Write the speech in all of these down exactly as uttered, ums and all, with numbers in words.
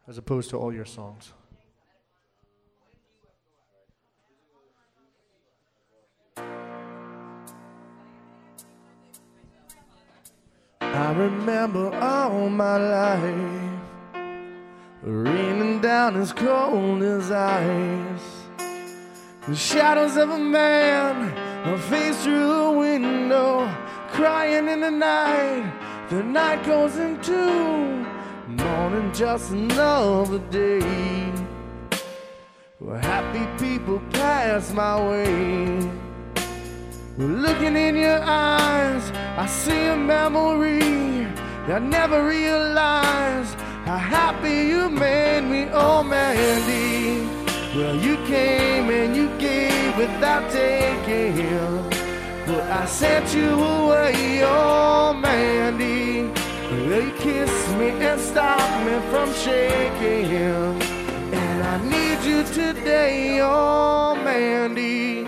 as opposed to all your songs. I remember all my life raining down as cold as ice. The shadows of a man, a face through a window, crying in the night. The night goes into morning, just another day. Well, happy people pass my way. Well, looking in your eyes, I see a memory. I never realized how happy you made me, oh Mandy. Well, you came and you gave without taking, but I sent you away, oh Mandy. Well, you kissed me and stopped me from shaking, and I need you today, oh Mandy.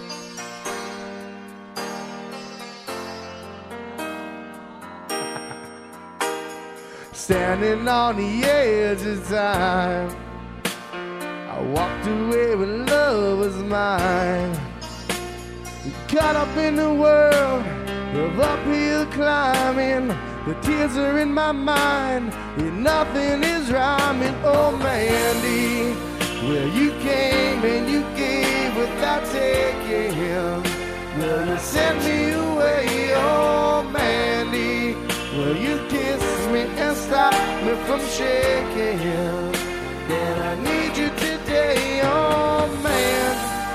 Standing on the edge of time, I walked away when love was mine. Caught up in the world of uphill climbing, the tears are in my mind, and nothing is rhyming, oh Mandy. Well, you came and you gave without taking, well, you sent me away, oh Mandy. Well, you kissed me and stopped me from shaking, and I need you today, oh man.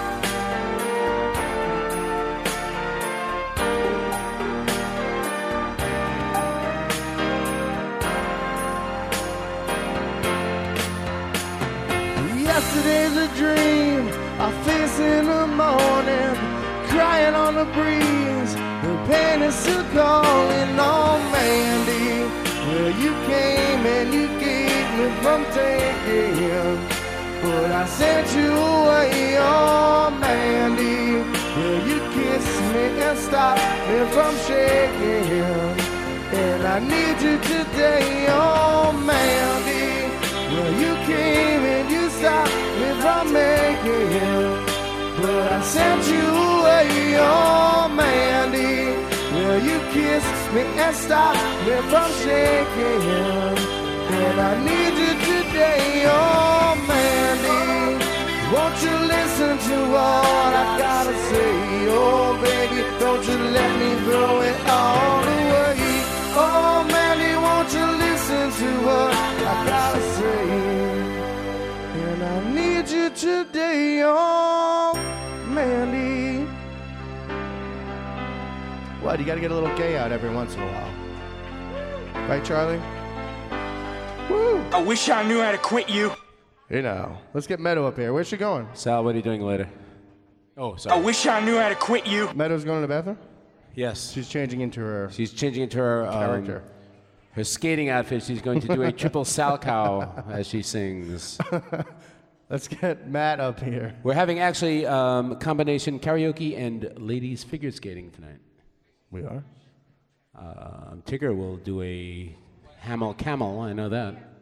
Yesterday's a dream I face in the morning, crying on the breeze. The pain is still calling, oh Mandy. Well, you came and you gave me from taking, but I sent you away, oh Mandy. Well, you kissed me and stopped me from shaking, and I need you today, oh Mandy. Well, you came and you stopped me from making, but I sent you away, oh Mandy. Well, you kissed me and stopped me from shaking, and I need you today, oh Mandy. Won't you listen to what I gotta say, oh baby, don't you let me throw it all away. Oh Mandy, won't you listen to what I gotta say, and I need you today, oh Mandy. What, you gotta get a little gay out every once in a while. Right, Charlie? Woo! I wish I knew how to quit you. You know. Let's get Meadow up here. Where's she going? Sal, what are you doing later? Oh, sorry. I wish I knew how to quit you. Meadow's going to the bathroom? Yes. She's changing into her She's changing into her um, character. her skating outfit. She's going to do a triple salchow as she sings. Let's get Matt up here. We're having actually um, combination karaoke and ladies figure skating tonight. We are? Uh, Tigger will do a Hamel Camel, I know that.